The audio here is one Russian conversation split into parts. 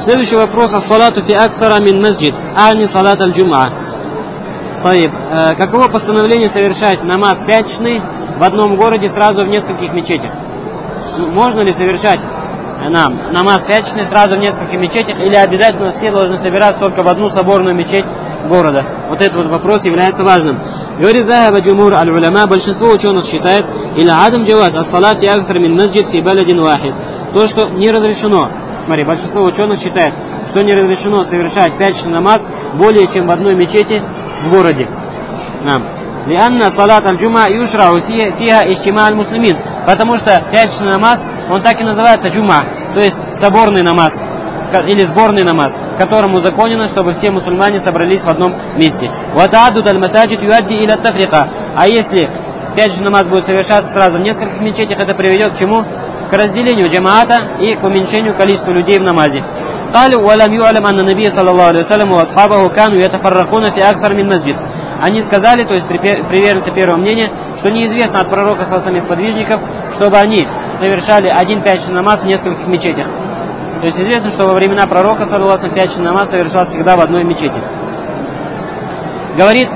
Следующий вопрос. Ас-салату фи аксара мин масджид, а не салат аль-джум'a. Каково постановление совершать намаз пятничный в одном городе сразу в нескольких мечетях? Можно ли совершать намаз пятничный сразу в нескольких мечетях, или обязательно все должны собираться только в одну соборную мечеть города? Вот этот вот вопрос является важным. Говорит Захаба джумур аль-уляма, большинство ученых считает, или адам джаваз ас-салат фи аксар мин масджид фи баладин вахид. То, что не разрешено, смотри, большинство ученых считает, что не разрешено совершать пятничный намаз более чем в одной мечети в городе. Лианна салат аль-джума юшрау фиха иджтима аль-муслимин. Потому что пятничный намаз, он так и называется джума, то есть соборный намаз или сборный намаз, которому узаконено, чтобы все мусульмане собрались в одном месте. Ватааддуд аль-масаджид юадди иля тафрика. А если пятничный намаз будет совершаться сразу в нескольких мечетях, это приведет к чему? К разделению джамаата и к уменьшению количества людей в намазе. قالوا ولم يعلم أن النبي صلى الله عليه وسلم وأصحابه كانوا يتفرقون في أكثر من مسجد. Они сказали, то есть приверженцы первого мнения, что неизвестно от пророка саллаллаху алейхи ва саллям и сподвижников, чтобы они совершали один пятничный намаз в нескольких мечетях. То есть известно, что во времена пророка саллаллаху алейхи ва саллям пятничный намаз совершался всегда в одной мечети. Говорит,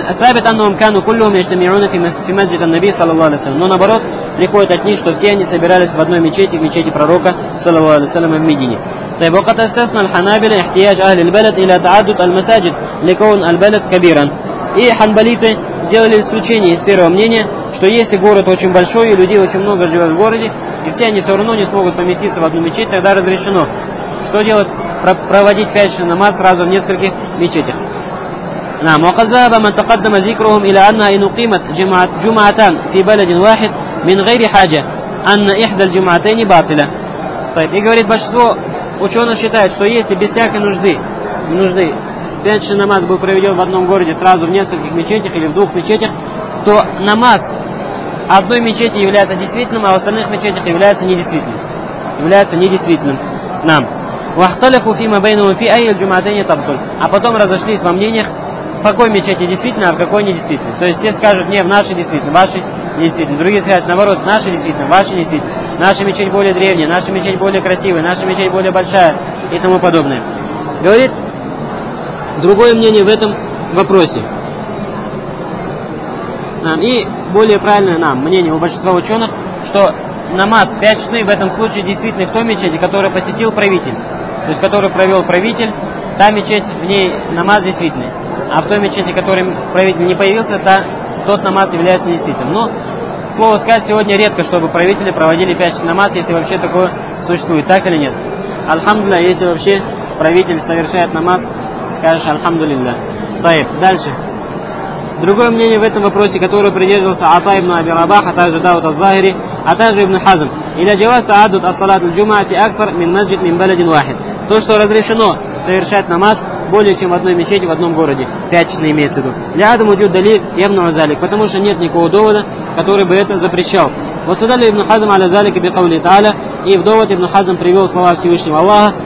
но наоборот, приходит от них, что все они собирались в одной мечети, в мечети пророка саллаллаху алейхи ва саллям в Медине. وقد استثنى الحنابلة احتياج أهل البلد إلى تعدد المساجد لكون البلد كبيرا. И ханбалиты сделали исключение из первого мнения, что если город очень большой и людей очень много живет в городе, и все они все равно не смогут поместиться в одну мечеть, тогда разрешено. Что делать? Проводить пятничный намаз сразу в нескольких мечетях. وقد ذهب من تقدم ذكرهم إلى أنها إن أقيمت جمعتان في بلد واحد من غير حاجة أن إحدى الجمعتين باطلة. И говорит, большинство ученых считают, что если без всякой нужды пятничный намаз был проведен в одном городе сразу в нескольких мечетях или в двух мечетях, то намаз одной мечети является действительным, а в остальных мечетях является недействительным. А потом разошлись во мнениях, в какой мечети действительно, а в какой недействительно. То есть все скажут, не, в нашей действительно, в вашей недействительно. Другие скажут, наоборот, в нашей действительно, в вашей недействительно. Наша мечеть более древняя, наша мечеть более красивая, наша мечеть более большая и тому подобное. Говорит, другое мнение в этом вопросе. И более правильное мнение у большинства ученых, что намаз пятничный в этом случае действительно в той мечети, которую посетил правитель. То есть, которую провел правитель, та мечеть, в ней намаз действительный. А в той мечети, в которой правитель не появился, тот намаз является недействительным. Но, слово сказать, сегодня редко, чтобы правители проводили пятничный намаз, если вообще такое существует. Так или нет? Альхамдулилля, если вообще правитель совершает намаз, скажешь альхамдулилля. Дальше. Другое мнение в этом вопросе, которое придерживался Ата ибн Аби Рабах, а также Дауд аз-Захири, а также Ибн Хазм. Иля джаваз тааддуд ас-салат аль-джум'а фи аксар мин масджид мин баладин вахид. То, что разрешено совершать намаз более чем в одной мечети в одном городе. Пятничный имеется в виду. Ля адам уджуд далиль ямну азалик, потому что нет никакого довода, который бы это запрещал. Васадали Ибн Хазм аля залик би каули та'аля, и в довод Ибн Хазм привел слова Всевышнего Аллаха: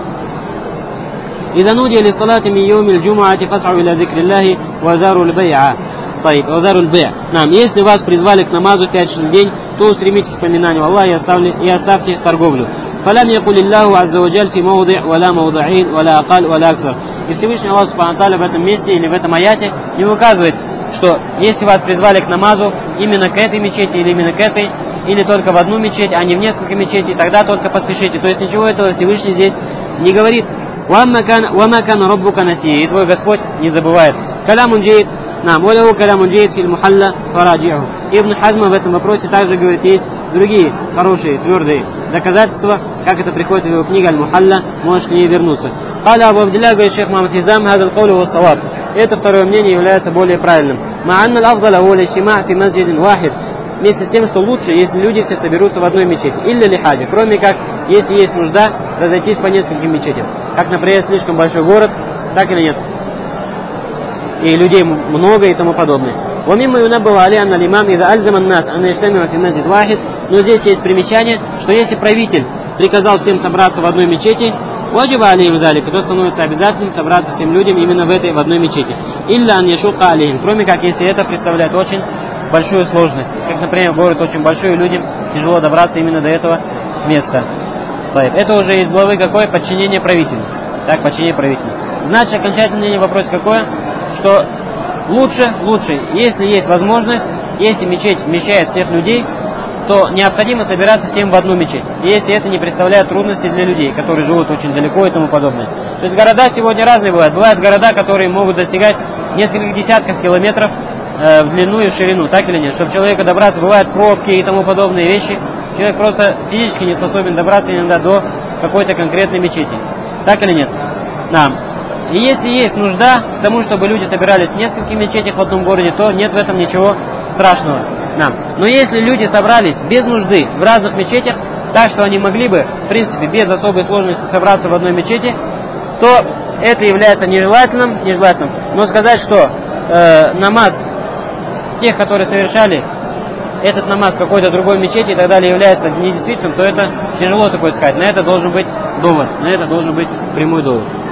إذا نودي للصلاة من يوم الجمعة فاسعوا إلى ذكر الله وذروا البيع. وذروا البيع. Если вас призвали к намазу в пятничный день, то устремитесь к вспоминанию Аллаха и оставьте торговлю. فلم يقل الله عز وجل في موضع ولا موضعين ولا أقل ولا أكثر. И Всевышний Аллах Субхану ва Тааля в этом месте или в этом аяте не указывает, что если вас призвали к намазу именно к этой мечети или именно к этой, или только в одну мечеть, а не в несколько мечетей, тогда только поспешите. То есть ничего этого Всевышний здесь не говорит. وَمَا كَانَ رَبُّكَ نَسِيًّا. И твой Господь не забывает. كَلَامٌ جيد. وَلَهُ كَلَامٌ جيد في المحلى فراجعه. Ибн Хазма в этом вопросе также говорит, есть другие хорошие, твердые доказательства, как это приходит в его книге Аль-Мухалла, можешь к ней вернуться. قال Абу Абдилля, говорит шейх Мухаммад Хизам, هذا القول هو الصواب. Это второе мнение является более правильным. مع أن الأفضل هو الاجتماع في مسجد واحد. Вместе с тем, что лучше, если люди все соберутся в одной мечети. Илля лихаджа. Кроме как, если есть нужда, разойтись по нескольким мечетям. Как, например, слишком большой город, так или нет. И людей много и тому подобное. ومما ينبه عليه أن الإمام إذا ألزم الناس أن يجتمعوا في مسجد واحد. Но здесь есть примечание, что если правитель приказал всем собраться в одной мечети, ваджиба алейхим залик, то становится обязательным собраться всем людям именно в одной мечети. Илля ан яшука алейхим. Кроме как, если это представляет очень большую сложность. Как, например, город очень большой, и людям тяжело добраться именно до этого места. Это уже из главы какое? Подчинение правителю. Так, подчинение правителю. Значит, окончательное мнение в вопросе какое? Что лучше, если есть возможность, если мечеть вмещает всех людей, то необходимо собираться всем в одну мечеть. Если это не представляет трудностей для людей, которые живут очень далеко и тому подобное. То есть города сегодня разные бывают. Бывают города, которые могут достигать нескольких десятков километров в длину и в ширину, так или нет? Чтобы человека добраться, бывают пробки и тому подобные вещи. Человек просто физически не способен добраться иногда до какой-то конкретной мечети. Так или нет? Да. И если есть нужда к тому, чтобы люди собирались в нескольких мечетях в одном городе, то нет в этом ничего страшного. Да. Но если люди собрались без нужды в разных мечетях, так что они могли бы, в принципе, без особой сложности собраться в одной мечети, то это является нежелательным. Но сказать, что намаз тех, которые совершали этот намаз в какой-то другой мечети и так далее, является недействительным, то это тяжело такое сказать. На это должен быть довод, на это должен быть прямой довод.